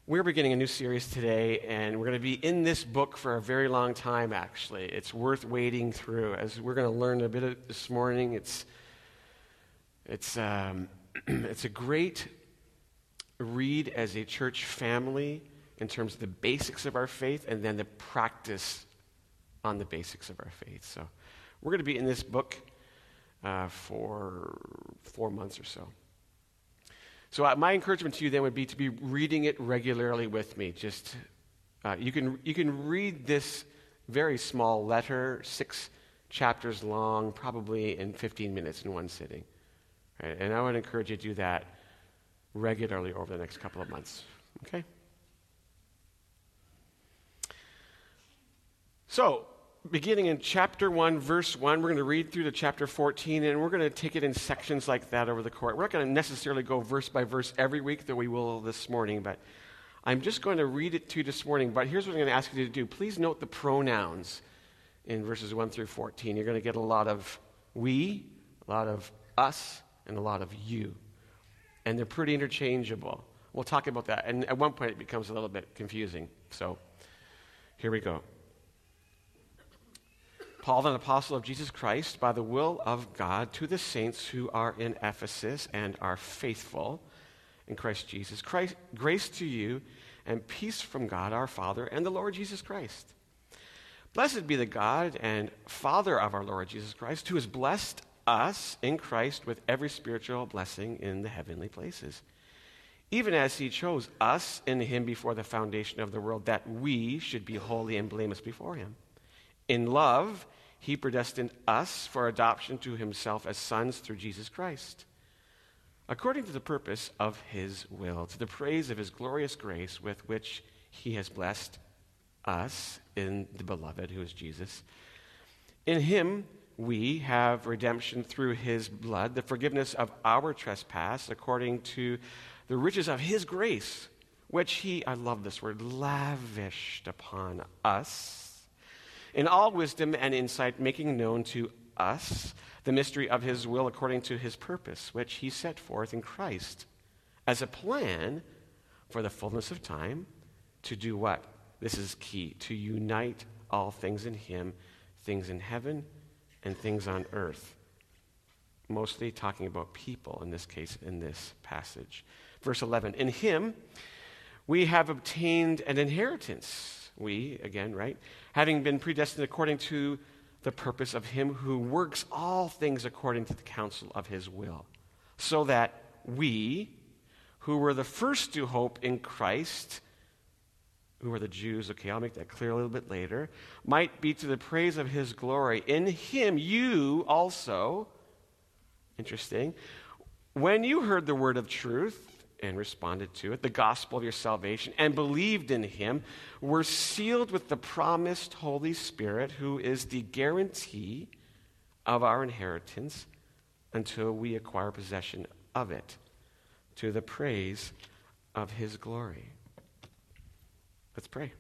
We're beginning a new series today, and we're going to be in this book for a very long time, actually. It's worth wading through. As we're going to learn a bit of this morning, it's a great read as a church family in terms of the basics of our faith and then the practice on the basics of our faith. So we're going to be in this book for 4 months or so. So my encouragement to you then would be to be reading it regularly with me. Just you can read this very small letter, 6 chapters long, probably in 15 minutes in one sitting. Right? And I would encourage you to do that regularly over the next couple of months. Okay? So, beginning in chapter 1, verse 1, we're going to read through to chapter 14, and we're going to take it in sections like that over the course. We're not going to necessarily go verse by verse every week, though we will this morning, but I'm just going to read it to you this morning. But here's what I'm going to ask you to do. Please note the pronouns in verses 1 through 14. You're going to get a lot of we, a lot of us, and a lot of you. And they're pretty interchangeable. We'll talk about that. And at one point, it becomes a little bit confusing. So here we go. Paul, an apostle of Jesus Christ, by the will of God, to the saints who are in Ephesus and are faithful in Christ Jesus. Grace to you and peace from God our Father and the Lord Jesus Christ. Blessed be the God and Father of our Lord Jesus Christ, who has blessed us in Christ with every spiritual blessing in the heavenly places, even as he chose us in him before the foundation of the world, that we should be holy and blameless before him. In love, he predestined us for adoption to himself as sons through Jesus Christ, according to the purpose of his will, to the praise of his glorious grace with which he has blessed us in the beloved, who is Jesus. In him we have redemption through his blood, the forgiveness of our trespass, according to the riches of his grace, which he, I love this word, lavished upon us in all wisdom and insight, making known to us the mystery of his will according to his purpose, which he set forth in Christ as a plan for the fullness of time to do what? This is key, to unite all things in him, things in heaven and things on earth. Mostly talking about people in this case, in this passage. Verse 11, in him we have obtained an inheritance. We, again, right? Having been predestined according to the purpose of him who works all things according to the counsel of his will, so that we, who were the first to hope in Christ, who are the Jews, okay, I'll make that clear a little bit later, might be to the praise of his glory. In him you also, interesting, when you heard the word of truth, and responded to it, the gospel of your salvation, and believed in him, were sealed with the promised Holy Spirit, who is the guarantee of our inheritance until we acquire possession of it, to the praise of his glory. Let's pray.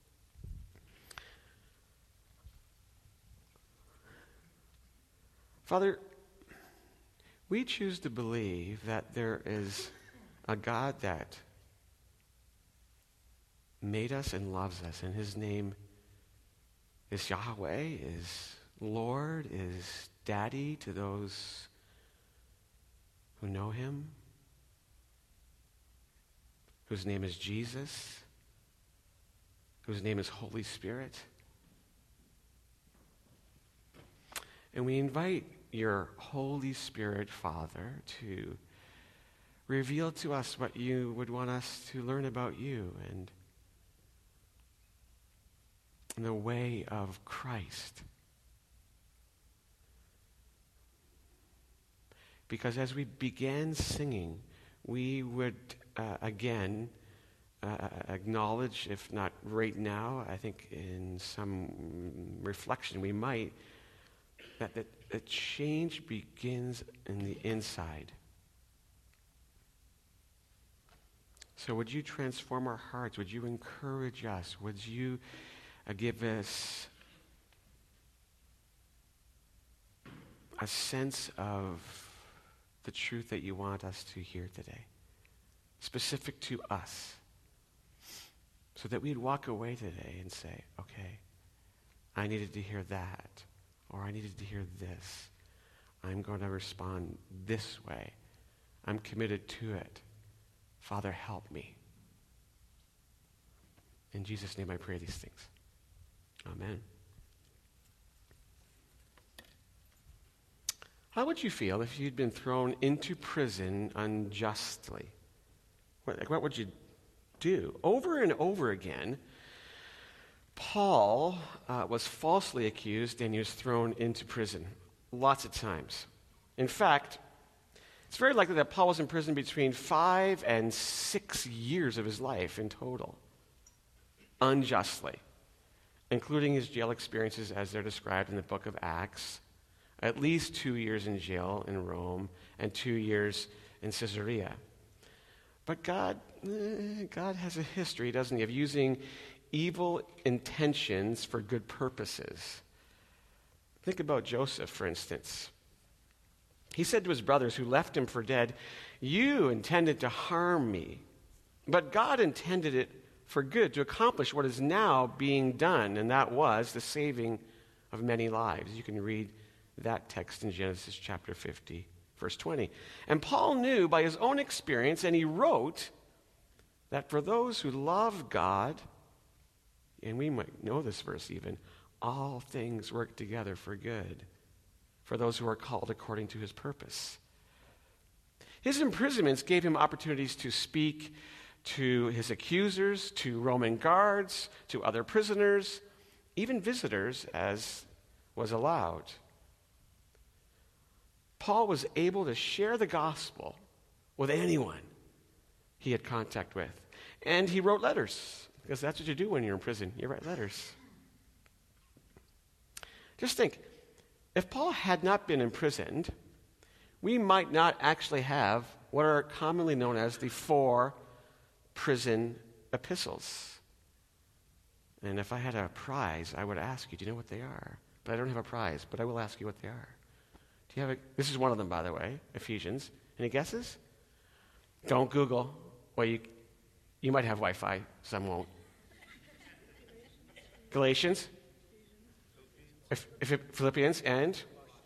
Father, we choose to believe that there is a God that made us and loves us, and his name is Yahweh, is Lord, is Daddy to those who know him, whose name is Jesus, whose name is Holy Spirit. And we invite your Holy Spirit, Father, to reveal to us what you would want us to learn about you and the way of Christ. Because as we began singing, we would again acknowledge, if not right now, I think in some reflection we might, that the change begins in the inside. So would you transform our hearts? Would you encourage us? Would you give us a sense of the truth that you want us to hear today, specific to us? so that we'd walk away today and say, okay, I needed to hear that, or I needed to hear this. I'm going to respond this way. I'm committed to it. Father, help me. In Jesus' name I pray these things. Amen. How would you feel if you'd been thrown into prison unjustly? What would you do? Over and over again, Paul was falsely accused and he was thrown into prison lots of times. In fact, it's very likely that Paul was in prison between 5 and 6 years of his life in total, unjustly, including his jail experiences as they're described in the book of Acts, at least 2 years in jail in Rome and 2 years in Caesarea. But God has a history, doesn't he, of using evil intentions for good purposes. Think about Joseph, for instance. He said to his brothers who left him for dead, "You intended to harm me, but God intended it for good to accomplish what is now being done," and that was the saving of many lives. You can read that text in Genesis chapter 50, verse 20. And Paul knew by his own experience, and he wrote that for those who love God, and we might know this verse even, all things work together for good, for those who are called according to his purpose. His imprisonments gave him opportunities to speak to his accusers, to Roman guards, to other prisoners, even visitors, as was allowed. Paul was able to share the gospel with anyone he had contact with. And he wrote letters, because that's what you do when you're in prison. You write letters. Just think, if Paul had not been imprisoned, we might not actually have what are commonly known as the 4 prison epistles. And if I had a prize, I would ask you, do you know what they are? But I don't have a prize, but I will ask you what they are. Do you have this is one of them, by the way, Ephesians. Any guesses? Don't Google. Well, you might have Wi-Fi, some won't. Galatians? Philippians and?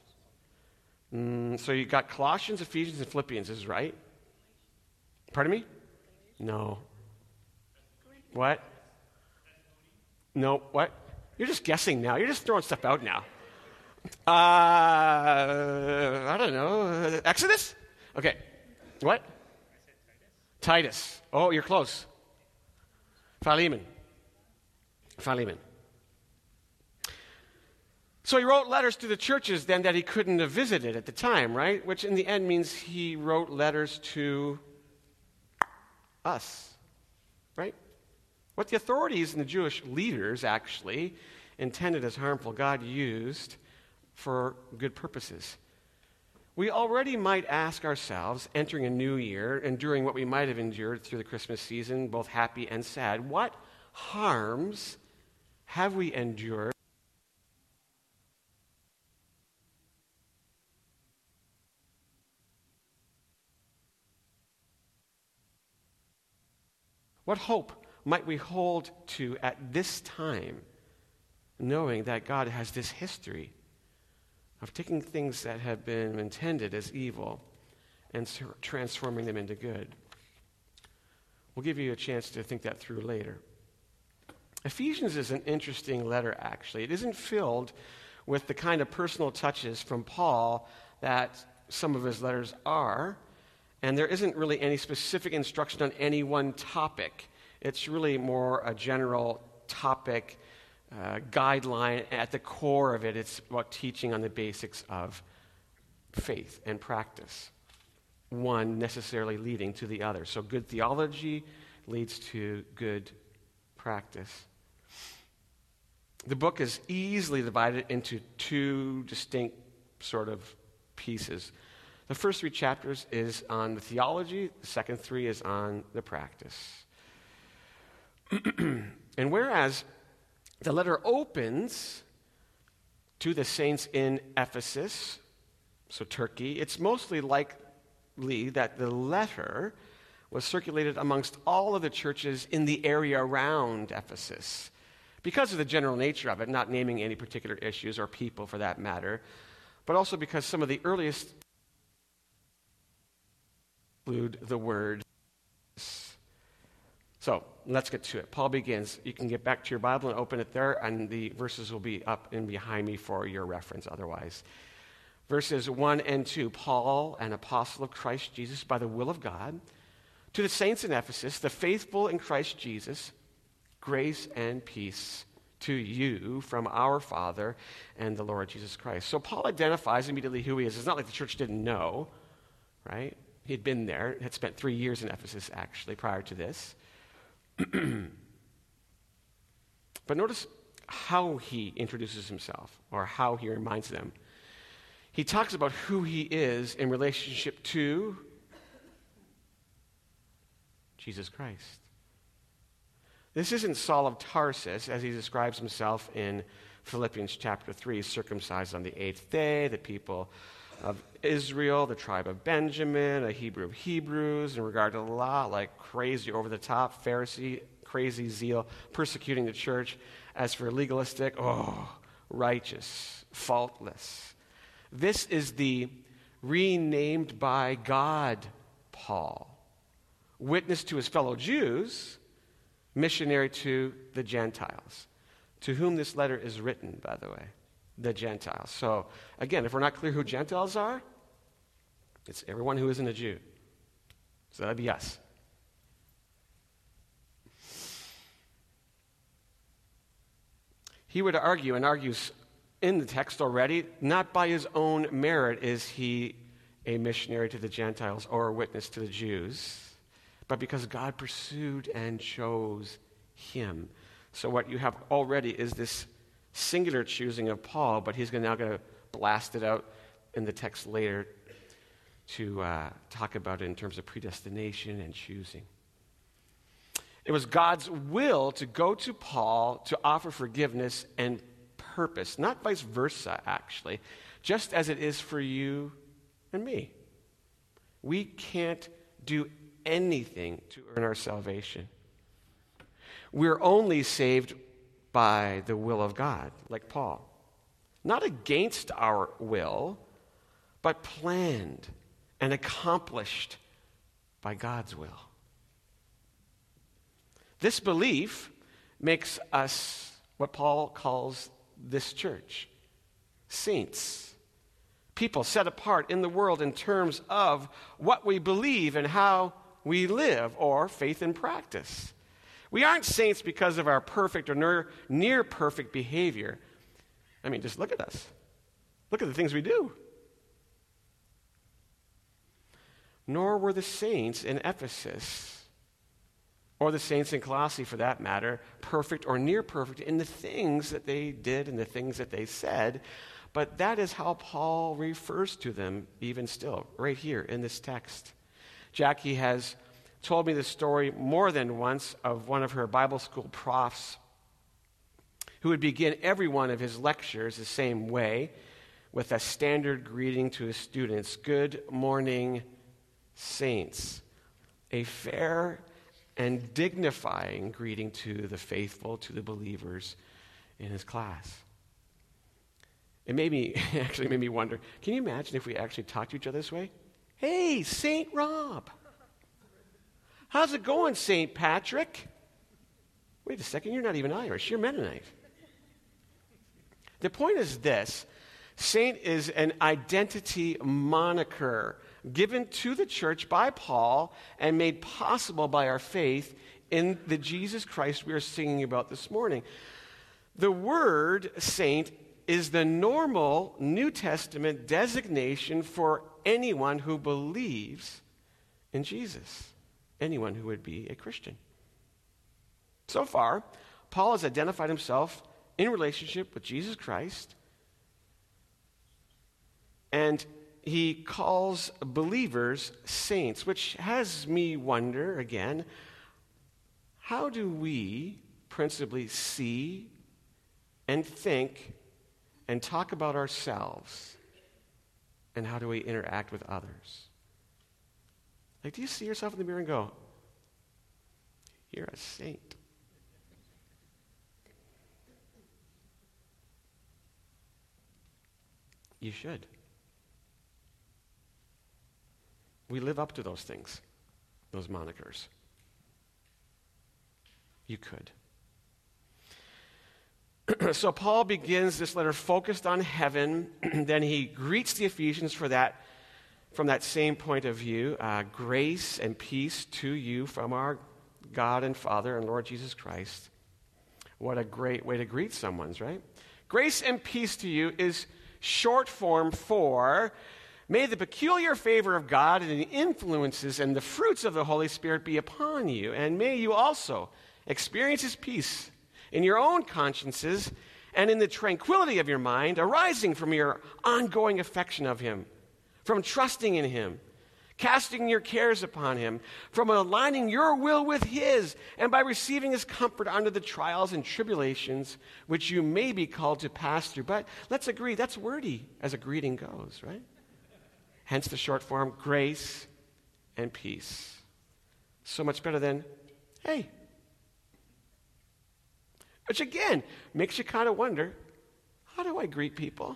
So you got Colossians, Ephesians, and Philippians, is right? Pardon me? No. What? No, what? You're just guessing now. You're just throwing stuff out now. I don't know. Exodus? Okay. What? Titus. Oh, you're close. Philemon. So he wrote letters to the churches then that he couldn't have visited at the time, right? Which in the end means he wrote letters to us, right? What the authorities and the Jewish leaders actually intended as harmful, God used for good purposes. We already might ask ourselves, entering a new year, enduring what we might have endured through the Christmas season, both happy and sad, what harms have we endured? What hope might we hold to at this time, knowing that God has this history of taking things that have been intended as evil and transforming them into good? We'll give you a chance to think that through later. Ephesians is an interesting letter, actually. It isn't filled with the kind of personal touches from Paul that some of his letters are, and there isn't really any specific instruction on any one topic. It's really more a general topic guideline. At the core of it, it's about teaching on the basics of faith and practice, one necessarily leading to the other. So good theology leads to good practice. The book is easily divided into 2 distinct sort of pieces. The first 3 chapters is on the theology, the second 3 is on the practice. And whereas the letter opens to the saints in Ephesus, so Turkey, it's mostly likely that the letter was circulated amongst all of the churches in the area around Ephesus. Because of the general nature of it, not naming any particular issues or people for that matter, but also because some of the earliest include the word. So let's get to it. Paul begins. You can get back to your Bible and open it there, and the verses will be up and behind me for your reference otherwise. Verses 1 and 2, Paul, an apostle of Christ Jesus by the will of God, to the saints in Ephesus, the faithful in Christ Jesus, grace and peace to you from our Father and the Lord Jesus Christ. So Paul identifies immediately who he is. It's not like the church didn't know, right? He'd been there, had spent 3 years in Ephesus, actually, prior to this. But notice how he introduces himself, or how he reminds them. He talks about who he is in relationship to Jesus Christ. This isn't Saul of Tarsus, as he describes himself in Philippians chapter 3, circumcised on the 8th day, the people of Israel, the tribe of Benjamin, a Hebrew of Hebrews, in regard to the law, like crazy, over-the-top, Pharisee, crazy zeal, persecuting the church. As for legalistic, righteous, faultless. This is the renamed by God Paul, witness to his fellow Jews, missionary to the Gentiles, to whom this letter is written, by the way, the Gentiles. So, again, if we're not clear who Gentiles are, it's everyone who isn't a Jew. So that'd be us. He would argue, and argues in the text already, not by his own merit is he a missionary to the Gentiles or a witness to the Jews, but because God pursued and chose him. So what you have already is this singular choosing of Paul, but he's now going to blast it out in the text later to talk about it in terms of predestination and choosing. It was God's will to go to Paul to offer forgiveness and purpose, not vice versa, actually, just as it is for you and me. We can't do anything to earn our salvation. We're only saved by the will of God, like Paul. Not against our will, but planned and accomplished by God's will. This belief makes us what Paul calls this church, saints. People set apart in the world in terms of what we believe and how we live, or faith in practice. We aren't saints because of our perfect or near perfect behavior. I mean, just look at us. Look at the things we do. Nor were the saints in Ephesus, or the saints in Colossae for that matter, perfect or near perfect in the things that they did and the things that they said. But that is how Paul refers to them even still, right here in this text. Jackie has told me the story more than once of one of her Bible school profs who would begin every one of his lectures the same way, with a standard greeting to his students: "Good morning, saints." A fair and dignifying greeting to the faithful, to the believers in his class. It actually made me wonder, can you imagine if we actually talked to each other this way? "Hey, Saint Rob. How's it going, Saint Patrick?" Wait a second, you're not even Irish, you're Mennonite. The point is this: saint is an identity moniker given to the church by Paul and made possible by our faith in the Jesus Christ we are singing about this morning. The word saint is the normal New Testament designation for anyone who believes in Jesus, anyone who would be a Christian. So far, Paul has identified himself in relationship with Jesus Christ, and he calls believers saints, which has me wonder again, how do we principally see and think and talk about ourselves, and how do we interact with others? Like, do you see yourself in the mirror and go, you're a saint? You should. We live up to those things, those monikers. You could. So Paul begins this letter focused on heaven. Then he greets the Ephesians from that same point of view. Grace and peace to you from our God and Father and Lord Jesus Christ. What a great way to greet someone's, right? Grace and peace to you is short form for, may the peculiar favor of God and the influences and the fruits of the Holy Spirit be upon you, and may you also experience his peace in your own consciences and in the tranquility of your mind, arising from your ongoing affection of him, from trusting in him, casting your cares upon him, from aligning your will with his, and by receiving his comfort under the trials and tribulations which you may be called to pass through. But let's agree, that's wordy as a greeting goes, right? Hence the short form, grace and peace. So much better than, hey. Which again, makes you kind of wonder, how do I greet people?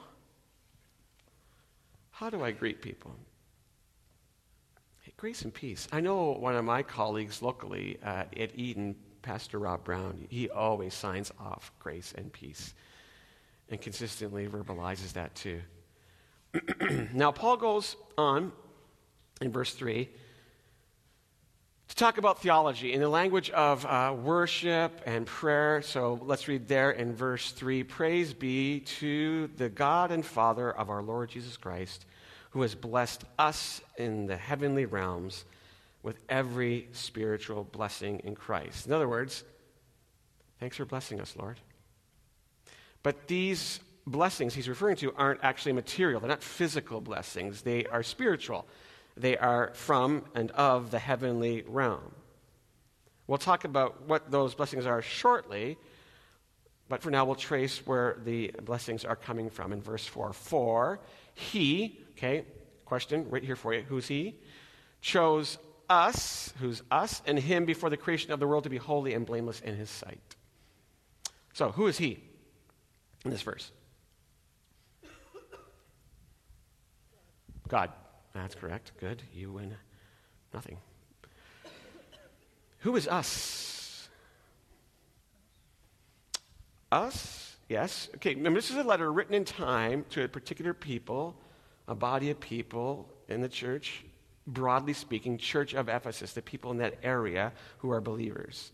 How do I greet people? Hey, grace and peace. I know one of my colleagues locally at Eden, Pastor Rob Brown, he always signs off grace and peace and consistently verbalizes that too. Now, Paul goes on in verse 3 to talk about theology in the language of worship and prayer. So let's read there in verse 3. Praise be to the God and Father of our Lord Jesus Christ, who has blessed us in the heavenly realms with every spiritual blessing in Christ. In other words, thanks for blessing us, Lord. But these blessings he's referring to aren't actually material. They're not physical blessings. They are spiritual. They are from and of the heavenly realm. We'll talk about what those blessings are shortly, but for now we'll trace where the blessings are coming from in verse 4. For he, okay, question right here for you, who's he? Chose us, who's us, and him before the creation of the world to be holy and blameless in his sight. So, who is he in this verse? God. That's correct. Good. You win nothing. Who is us? Us? Yes. Okay, remember, this is a letter written in time to a particular people, a body of people in the church, broadly speaking, church of Ephesus, the people in that area who are believers.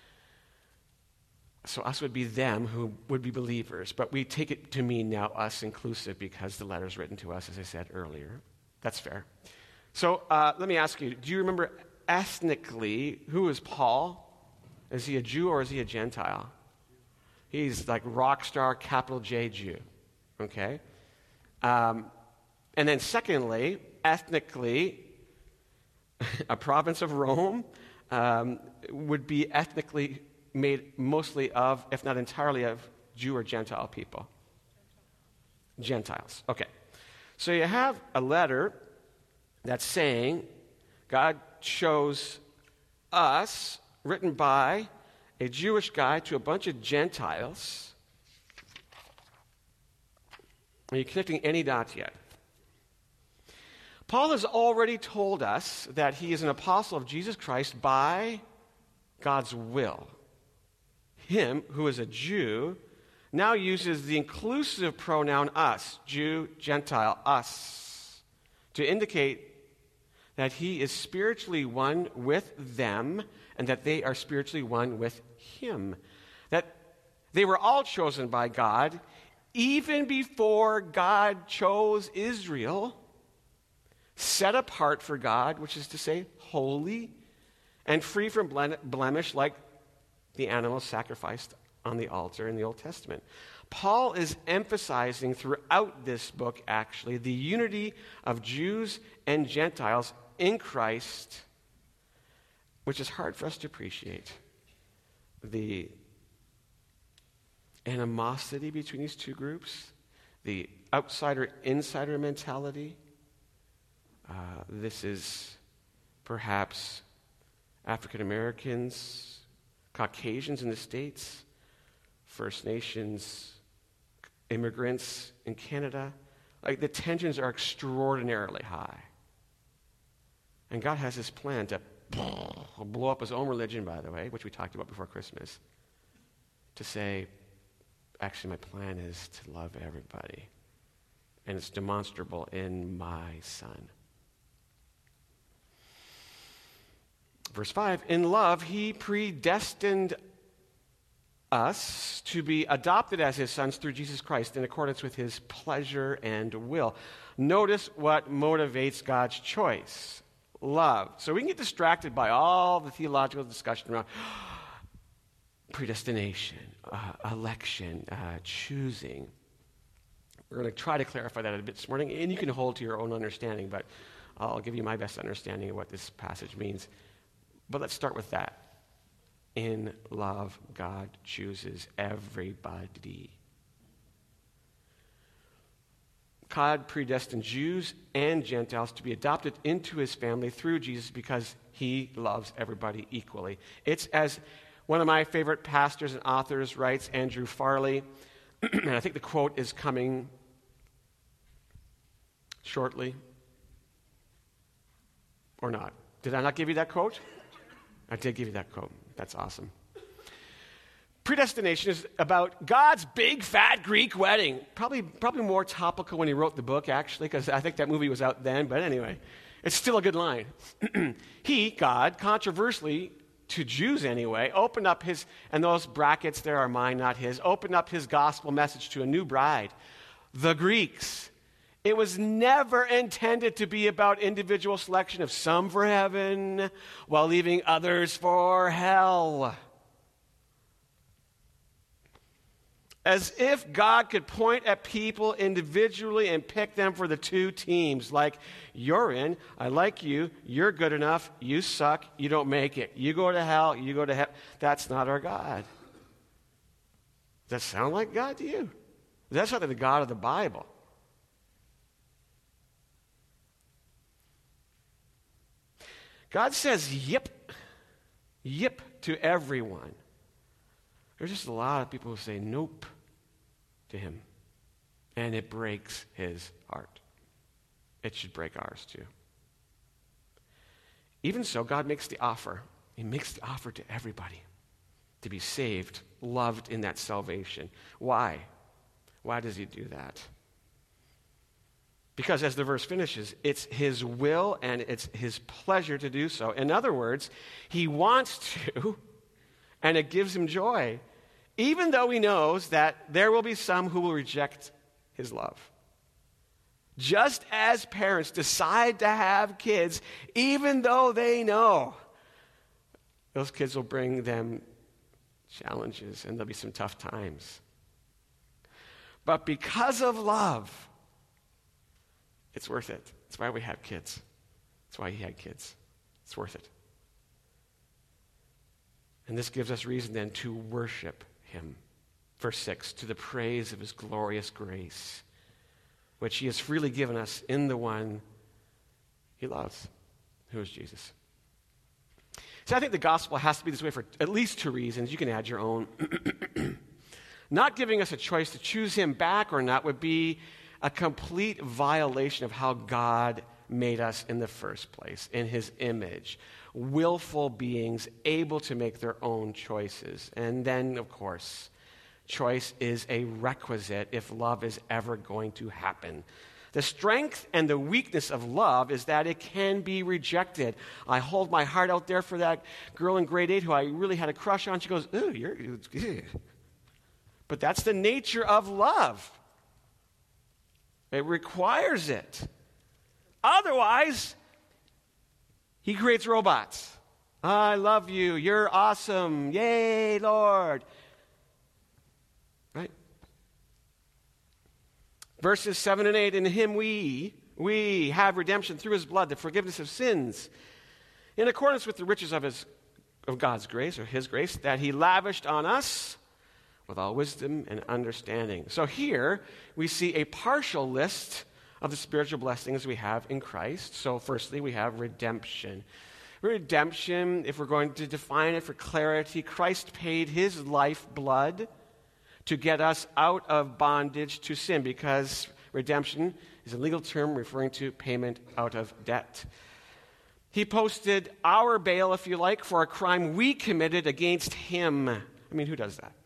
So us would be them who would be believers, but we take it to mean now us inclusive because the letter's written to us, as I said earlier. That's fair. So let me ask you, do you remember ethnically, who is Paul? Is he a Jew or is he a Gentile? He's like rock star, capital J Jew. Okay? And then secondly, ethnically, a province of Rome would be ethnically made mostly of, if not entirely of, Jew or Gentile people. Gentiles. Okay. So you have a letter that's saying God chose us, written by a Jewish guy to a bunch of Gentiles. Are you connecting any dots yet? Paul has already told us that he is an apostle of Jesus Christ by God's will. Him, who is a Jew, now uses the inclusive pronoun us, Jew, Gentile, us, to indicate that he is spiritually one with them and that they are spiritually one with him. That they were all chosen by God even before God chose Israel, set apart for God, which is to say, holy and free from blemish like the animals sacrificed on the altar in the Old Testament. Paul is emphasizing throughout this book, actually, the unity of Jews and Gentiles in Christ, which is hard for us to appreciate. The animosity between these two groups, the outsider-insider mentality, this is perhaps African Americans, Caucasians in the States, First Nations, immigrants in Canada. Like, the tensions are extraordinarily high. And God has this plan to blow up his own religion, by the way, which we talked about before Christmas, to say, actually, my plan is to love everybody. And it's demonstrable in my Son. Verse 5, in love, he predestined us to be adopted as his sons through Jesus Christ in accordance with his pleasure and will. Notice what motivates God's choice. Love. So we can get distracted by all the theological discussion around predestination, election, choosing. We're going to try to clarify that a bit this morning, and you can hold to your own understanding, but I'll give you my best understanding of what this passage means. But let's start with that. In love, God chooses everybody. God predestined Jews and Gentiles to be adopted into his family through Jesus because he loves everybody equally. It's as one of my favorite pastors and authors writes, Andrew Farley, and I think the quote is coming shortly. Or not. Did I not give you that quote? I did give you that quote. That's awesome. Predestination is about God's big, fat Greek wedding. Probably more topical when he wrote the book, actually, because I think that movie was out then. But anyway, it's still a good line. He, God, controversially, to Jews anyway, opened up his, and those brackets there are mine, not his, opened up his gospel message to a new bride, the Greeks. It was never intended to be about individual selection of some for heaven while leaving others for hell. As if God could point at people individually and pick them for the two teams. Like, you're in, I like you, you're good enough, you suck, you don't make it. You go to hell, you go to heaven. That's not our God. Does that sound like God to you? That's not the God of the Bible. God says yip to everyone. There's just a lot of people who say nope to him. And it breaks his heart. It should break ours too. Even so, God makes the offer. He makes the offer to everybody to be saved, loved in that salvation. Why? Why does he do that? Because as the verse finishes, it's his will and it's his pleasure to do so. In other words, he wants to, and it gives him joy, even though he knows that there will be some who will reject his love. Just as parents decide to have kids, even though they know those kids will bring them challenges and there'll be some tough times. But because of love, it's worth it. That's why we have kids. That's why he had kids. It's worth it. And this gives us reason then to worship him. Verse 6, to the praise of his glorious grace, which he has freely given us in the one he loves, who is Jesus. So I think the gospel has to be this way for at least two reasons. You can add your own. Not giving us a choice to choose him back or not would be a complete violation of how God made us in the first place, in his image. Willful beings able to make their own choices. And then, of course, choice is a requisite if love is ever going to happen. The strength and the weakness of love is that it can be rejected. I hold my heart out there for that girl in grade 8 who I really had a crush on. She goes, ooh, you're... But that's the nature of love. It requires it. Otherwise, he creates robots. I love you. You're awesome. Yay, Lord. Right? Verses 7 and 8, in him we have redemption through his blood, the forgiveness of sins, in accordance with the riches of God's grace, or his grace, that he lavished on us with all wisdom and understanding. So here we see a partial list of the spiritual blessings we have in Christ. So firstly, we have redemption. Redemption, if we're going to define it for clarity, Christ paid his lifeblood to get us out of bondage to sin, because redemption is a legal term referring to payment out of debt. He posted our bail, if you like, for a crime we committed against him. I mean, who does that?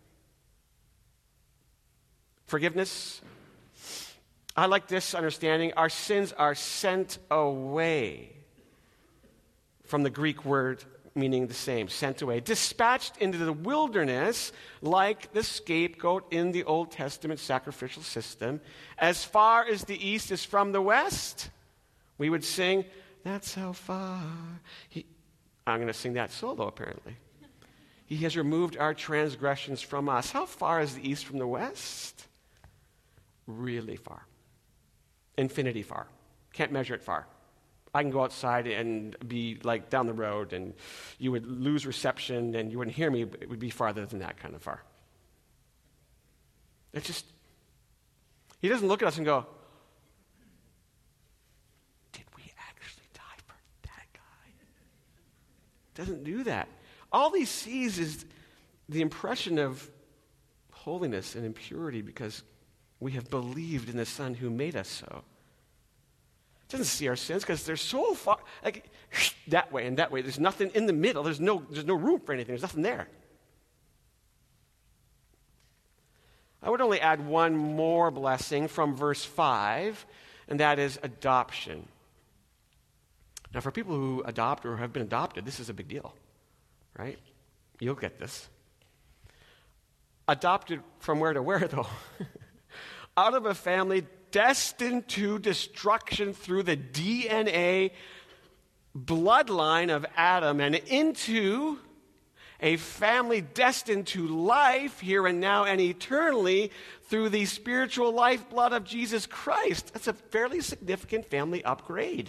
Forgiveness. I like this understanding. Our sins are sent away, from the Greek word meaning the same, sent away, dispatched into the wilderness like the scapegoat in the Old Testament sacrificial system. As far as the east is from the west, we would sing, that's how far. I'm going to sing that solo, apparently. He has removed our transgressions from us. How far is the east from the west? Really far. Infinity far. Can't measure it far. I can go outside and be like down the road, and you would lose reception and you wouldn't hear me, but it would be farther than that kind of far. It's just, he doesn't look at us and go, did we actually die for that guy? Doesn't do that. All he sees is the impression of holiness and impurity because we have believed in the Son who made us so. Doesn't see our sins because they're so far, like that way and that way. There's nothing in the middle. There's no room for anything. There's nothing there. I would only add one more blessing from verse 5, and that is adoption. Now, for people who adopt or have been adopted, this is a big deal, right? You'll get this. Adopted from where to where, though? Out of a family destined to destruction through the DNA bloodline of Adam and into a family destined to life here and now and eternally through the spiritual lifeblood of Jesus Christ. That's a fairly significant family upgrade.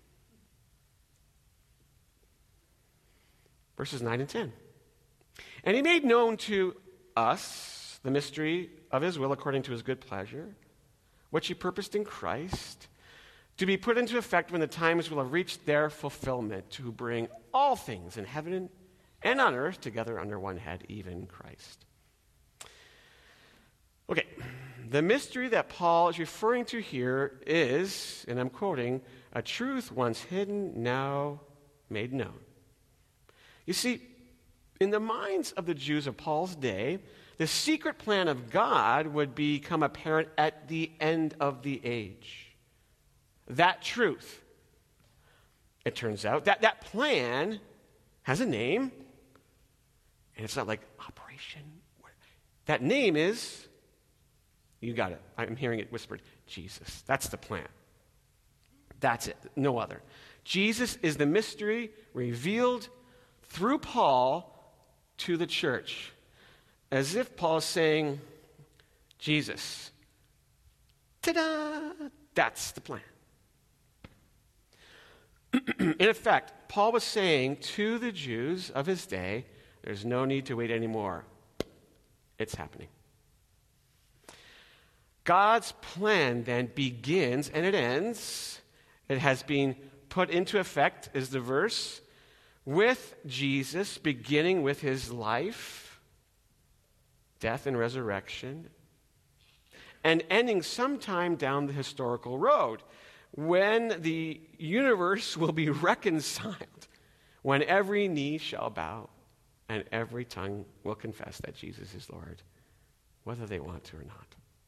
Verses 9 and 10. And he made known to us the mystery of his will according to his good pleasure, which he purposed in Christ, to be put into effect when the times will have reached their fulfillment, to bring all things in heaven and on earth together under one head, even Christ. Okay, the mystery that Paul is referring to here is, and I'm quoting, a truth once hidden, now made known. You see, in the minds of the Jews of Paul's day, the secret plan of God would become apparent at the end of the age. That truth, it turns out, that plan has a name, and it's not like Operation. That name is, you got it, I'm hearing it whispered, Jesus. That's the plan. That's it, no other. Jesus is the mystery revealed through Paul to the church. As if Paul is saying, Jesus, ta-da, that's the plan. In effect, Paul was saying to the Jews of his day, there's no need to wait anymore. It's happening. God's plan then begins and it ends. It has been put into effect, is the verse, with Jesus beginning with his life, death and resurrection, and ending sometime down the historical road when the universe will be reconciled, when every knee shall bow and every tongue will confess that Jesus is Lord, whether they want to or not.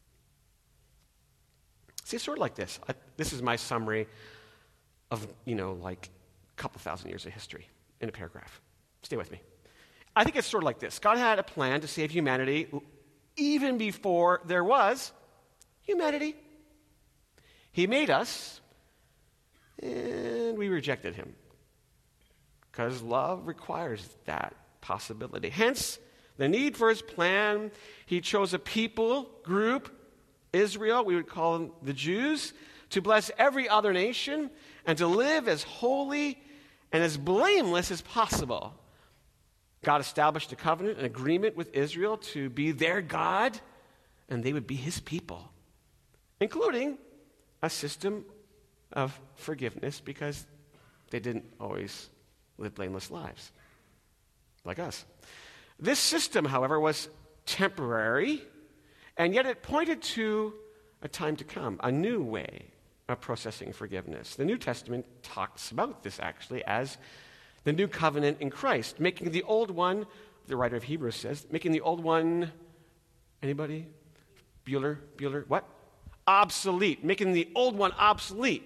See, it's sort of like this. This is my summary of, like a couple thousand years of history in a paragraph. Stay with me. I think it's sort of like this. God had a plan to save humanity even before there was humanity. He made us, and we rejected him because love requires that possibility. Hence, the need for his plan. He chose a people group, Israel, we would call them the Jews, to bless every other nation and to live as holy and as blameless as possible. God established a covenant, an agreement with Israel to be their God, and they would be his people, including a system of forgiveness because they didn't always live blameless lives, like us. This system, however, was temporary, and yet it pointed to a time to come, a new way of processing forgiveness. The New Testament talks about this, actually, as the new covenant in Christ, making the old one, the writer of Hebrews says, making the old one, anybody? Bueller, what? Obsolete, making the old one obsolete.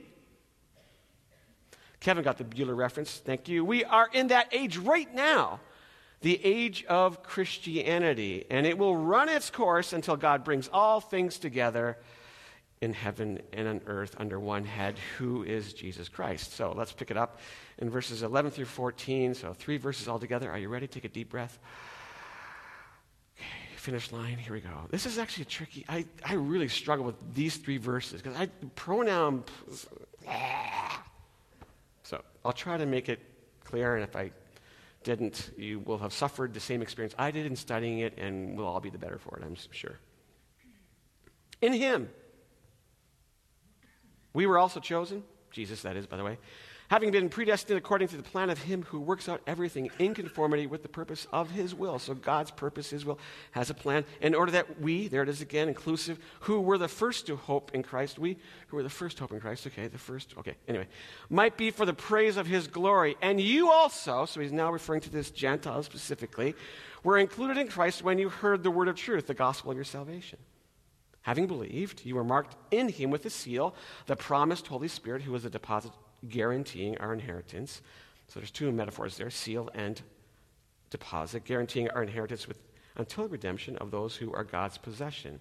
Kevin got the Bueller reference, thank you. We are in that age right now, the age of Christianity, and it will run its course until God brings all things together in heaven and on earth under one head, who is Jesus Christ. So let's pick it up in verses 11 through 14, so 3 verses altogether. Are you ready? Take a deep breath. Okay, finish line, here we go. This is actually tricky. I really struggle with these 3 verses because pronoun. So I'll try to make it clear, and if I didn't, you will have suffered the same experience I did in studying it, and we'll all be the better for it, I'm sure. In him, we were also chosen, Jesus that is, by the way, having been predestined according to the plan of him who works out everything in conformity with the purpose of his will. So God's purpose, his will, has a plan in order that we, there it is again, inclusive, who were the first to hope in Christ, we who were the first to hope in Christ, anyway, might be for the praise of his glory. And you also, so he's now referring to this Gentiles specifically, were included in Christ when you heard the word of truth, the gospel of your salvation. Having believed, you were marked in him with a seal, the promised Holy Spirit, who was a deposit guaranteeing our inheritance. So there's 2 metaphors there, seal and deposit, guaranteeing our inheritance until redemption of those who are God's possession,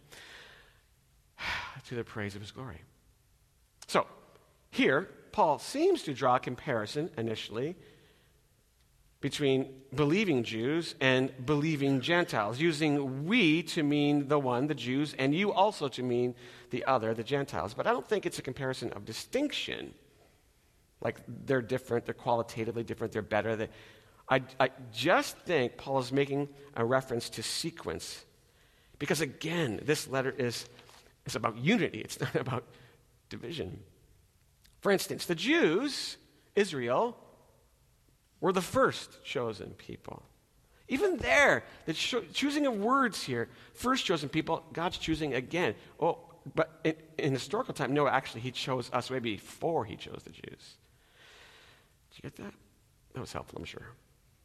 to the praise of his glory. So here, Paul seems to draw a comparison initially between believing Jews and believing Gentiles, using we to mean the one, the Jews, and you also to mean the other, the Gentiles. But I don't think it's a comparison of distinction. Like they're different, they're qualitatively different, they're better. I just think Paul is making a reference to sequence. Because again, this letter is about unity, it's not about division. For instance, the Jews, Israel, were the first chosen people. Even there, the choosing of words here, first chosen people, God's choosing again. Oh, but in historical time, no, actually, he chose us way before he chose the Jews. Did you get that? That was helpful, I'm sure.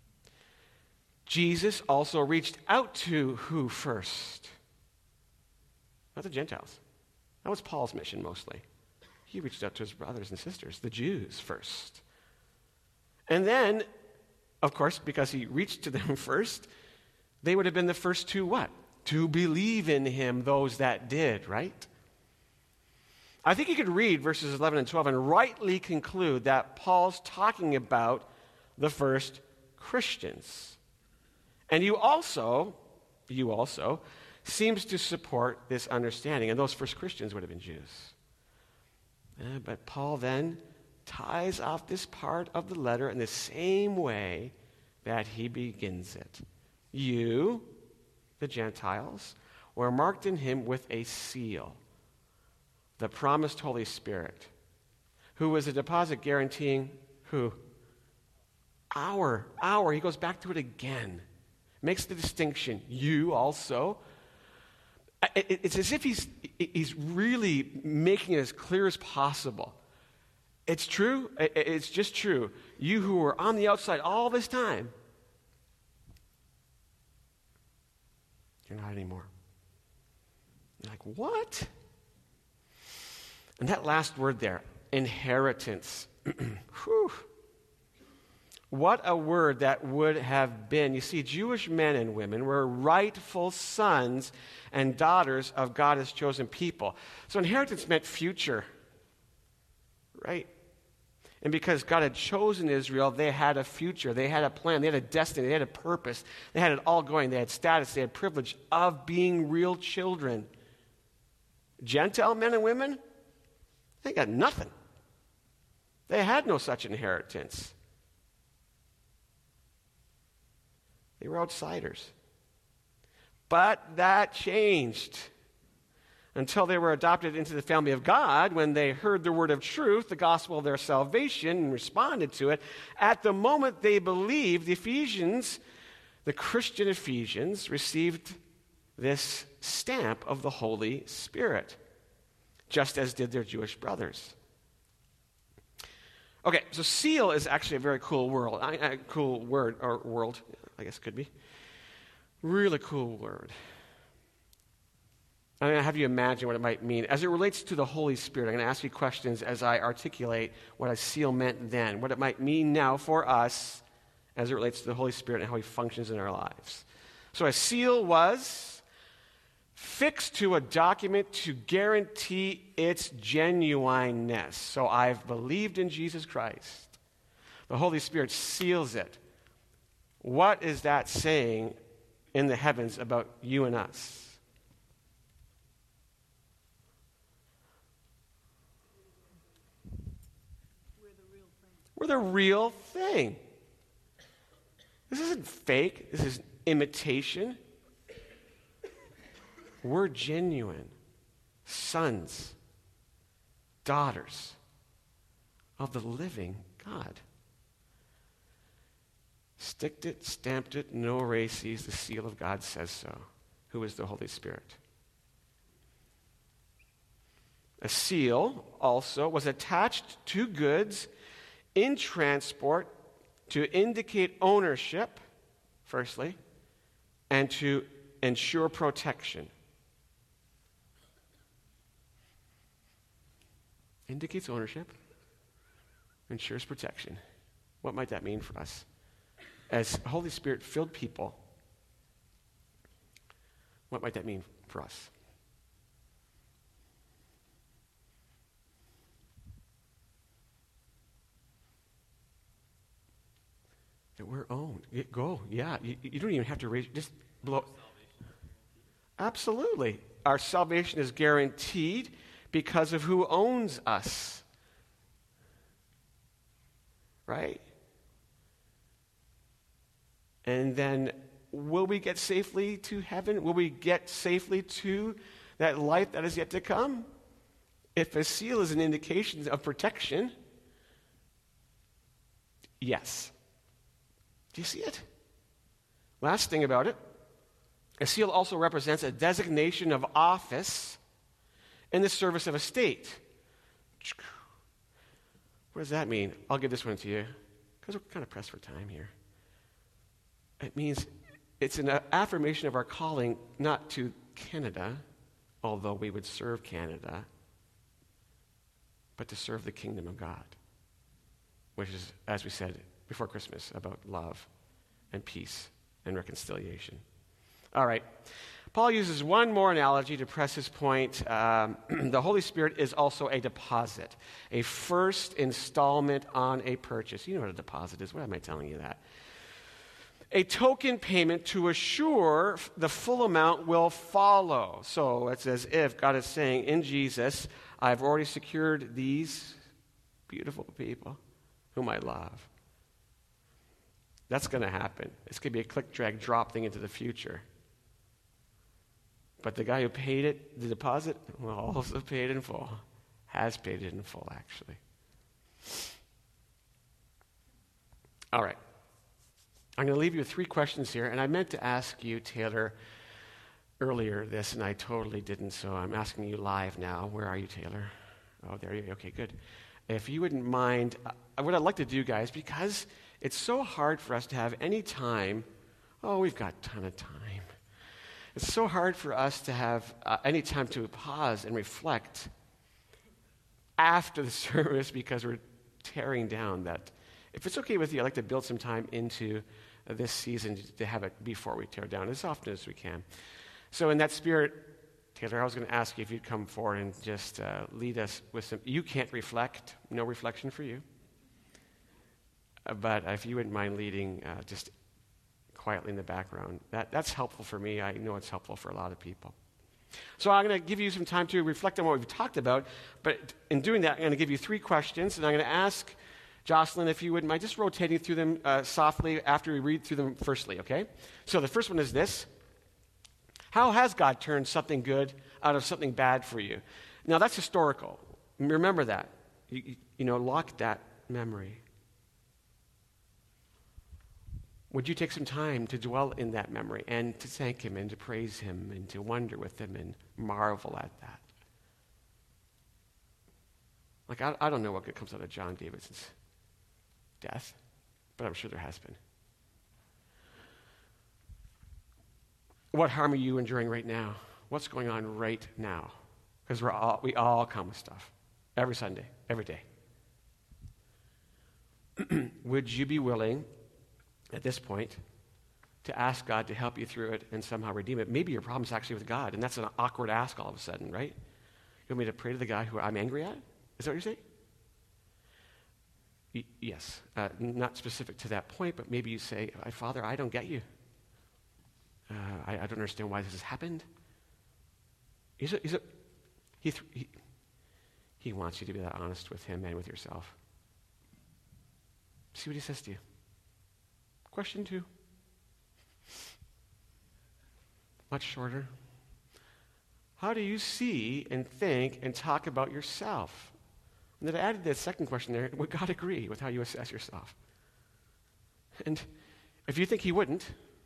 Jesus also reached out to who first? Not the Gentiles. That was Paul's mission mostly. He reached out to his brothers and sisters, the Jews first. And then, of course, because he reached to them first, they would have been the first to what? To believe in him, those that did, right? I think you could read verses 11 and 12 and rightly conclude that Paul's talking about the first Christians. And you also seems to support this understanding. And those first Christians would have been Jews. But Paul then ties off this part of the letter in the same way that he begins it. You, the Gentiles, were marked in him with a seal, the promised Holy Spirit, who was a deposit guaranteeing who? Our. He goes back to it again. Makes the distinction. You also. It's as if he's really making it as clear as possible. It's true. It's just true. You who were on the outside all this time, you're not anymore. You're like, what? And that last word there, inheritance. Whew. What a word that would have been. You see, Jewish men and women were rightful sons and daughters of God's chosen people. So inheritance meant future, right? And because God had chosen Israel, they had a future. They had a plan. They had a destiny. They had a purpose. They had it all going. They had status. They had privilege of being real children. Gentile men and women, they got nothing. They had no such inheritance. They were outsiders. But that changed. until they were adopted into the family of God, when they heard the word of truth, the gospel of their salvation, and responded to it. At the moment they believed, the Christian Ephesians received this stamp of the Holy Spirit, just as did their Jewish brothers. Okay, so seal is actually a very cool word, I guess it could be. Really cool word. I'm going to have you imagine what it might mean. As it relates to the Holy Spirit, I'm going to ask you questions as I articulate what a seal meant then, what it might mean now for us as it relates to the Holy Spirit and how he functions in our lives. So a seal was fixed to a document to guarantee its genuineness. So I've believed in Jesus Christ. The Holy Spirit seals it. What is that saying in the heavens about you and us? We're the real thing. This isn't fake. This is imitation. We're genuine sons, daughters of the living God. Sticked it, stamped it, no erases, the seal of God says so. Who is the Holy Spirit? A seal also was attached to goods in transport to indicate ownership, firstly, and to ensure protection. Indicates ownership, ensures protection. What might that mean for us? As Holy Spirit-filled people, what might that mean for us? That we're owned. Go. Yeah. You don't even have to raise. Just blow. Absolutely. Our salvation is guaranteed because of who owns us. Right? And then will we get safely to heaven? Will we get safely to that life that is yet to come? If a seal is an indication of protection, yes. Do you see it? Last thing about it, a seal also represents a designation of office in the service of a state. What does that mean? I'll give this one to you, because we're kind of pressed for time here. It means it's an affirmation of our calling not to Canada, although we would serve Canada, but to serve the kingdom of God, which is, as we said before Christmas, about love and peace and reconciliation. All right. Paul uses one more analogy to press his point. The Holy Spirit is also a deposit, a first installment on a purchase. You know what a deposit is. Why am I telling you that? A token payment to assure the full amount will follow. So it's as if God is saying, in Jesus, I've already secured these beautiful people whom I love. That's going to happen. It's going to be a click, drag, drop thing into the future. But the guy who paid it, the deposit, will also pay it in full. Has paid it in full, actually. All right. I'm going to leave you with 3 questions here, and I meant to ask you, Taylor, earlier this, and I totally didn't, so I'm asking you live now. Where are you, Taylor? Oh, there you go. Okay, good. If you wouldn't mind, what I'd like to do, guys, because it's so hard for us to have any time. Oh, we've got a ton of time. It's so hard for us to have any time to pause and reflect after the service because we're tearing down that. If it's okay with you, I'd like to build some time into this season to have it before we tear down as often as we can. So in that spirit, Taylor, I was going to ask you if you'd come forward and just lead us with some. You can't reflect. No reflection for you. But if you wouldn't mind leading just quietly in the background, that's helpful for me. I know it's helpful for a lot of people. So I'm going to give you some time to reflect on what we've talked about. But in doing that, I'm going to give you 3 questions, and I'm going to ask Jocelyn, if you wouldn't mind, just rotating through them softly after we read through them firstly, okay? So the first one is this. How has God turned something good out of something bad for you. Now, that's historical. Remember that. Lock that memory. Would you take some time to dwell in that memory and to thank him and to praise him and to wonder with him and marvel at that? Like, I don't know what good comes out of John Davidson's death, but I'm sure there has been. What harm are you enduring right now? What's going on right now? Because we all come with stuff. Every Sunday, every day. Would you be willing, at this point, to ask God to help you through it and somehow redeem it? Maybe your problem's actually with God, and that's an awkward ask all of a sudden, right? You want me to pray to the guy who I'm angry at? Is that what you're saying? Yes. Not specific to that point, but maybe you say, Father, I don't get you. I don't understand why this has happened. He wants you to be that honest with him and with yourself. See what he says to you. Question 2. Much shorter. How do you see and think and talk about yourself? And then I added that second question there. Would God agree with how you assess yourself? And if you think he wouldn't,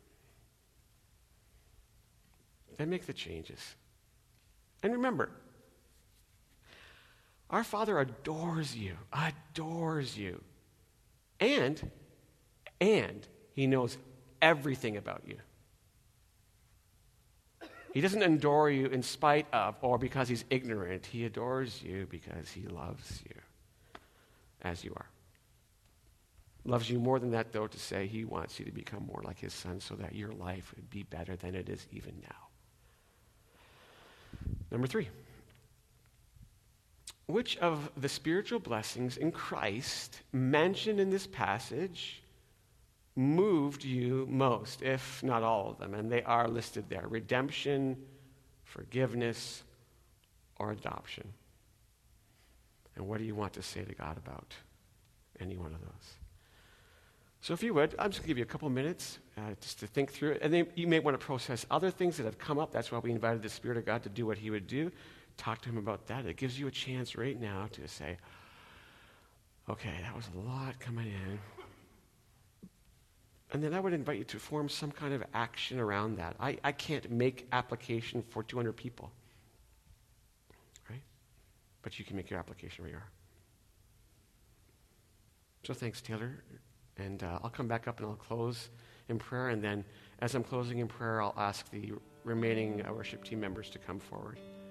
then make the changes. And remember, our Father adores you. And he knows everything about you. He doesn't adore you in spite of or because he's ignorant. He adores you because he loves you as you are. Loves you more than that, though, to say he wants you to become more like his son so that your life would be better than it is even now. Number 3. Which of the spiritual blessings in Christ mentioned in this passage moved you most, if not all of them? And they are listed there: redemption, forgiveness, or adoption. And what do you want to say to God about any one of those? So if you would, I'm just going to give you a couple minutes just to think through it. And then you may want to process other things that have come up. That's why we invited the Spirit of God to do what he would do. Talk to him about that. It gives you a chance right now to say, okay, that was a lot coming in. And then I would invite you to form some kind of action around that. I can't make application for 200 people, right? But you can make your application where you are. So thanks, Taylor. And I'll come back up and I'll close in prayer. And then as I'm closing in prayer, I'll ask the remaining worship team members to come forward.